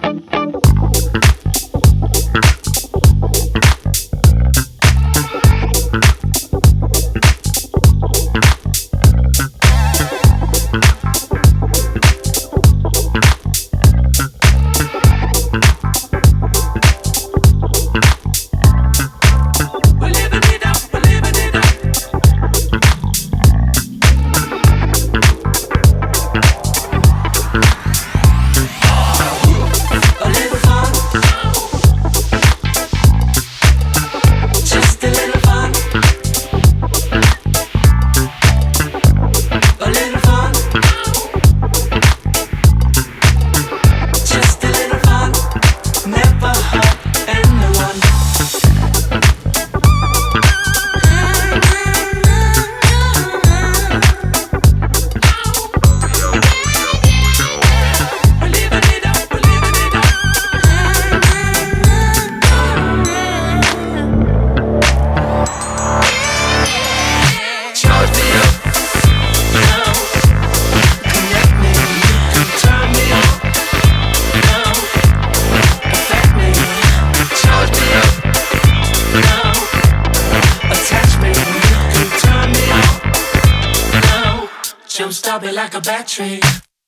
Stop it like a battery.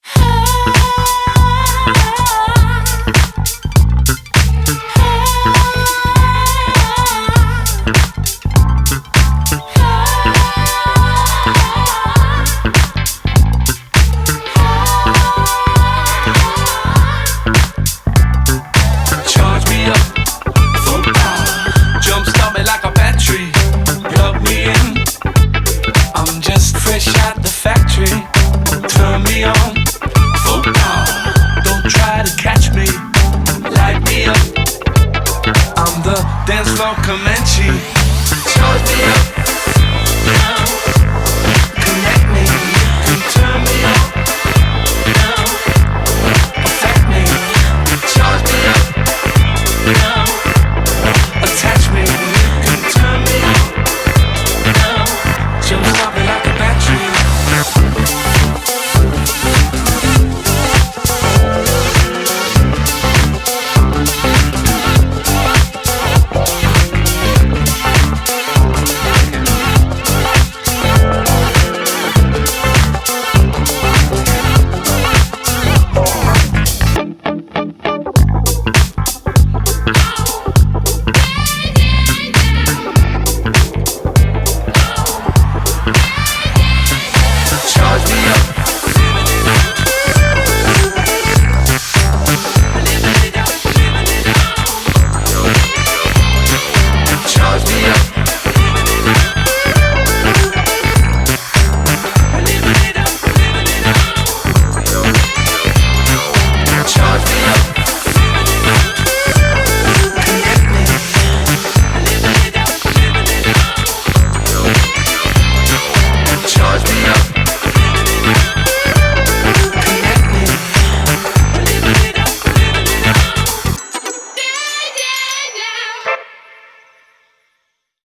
Charge me up, full power. Jump start me like a battery. Plug me in. I'm just fresh out the factory. Turn me on, full power. Don't try to catch me, light me up. I'm the dance floor Comanche.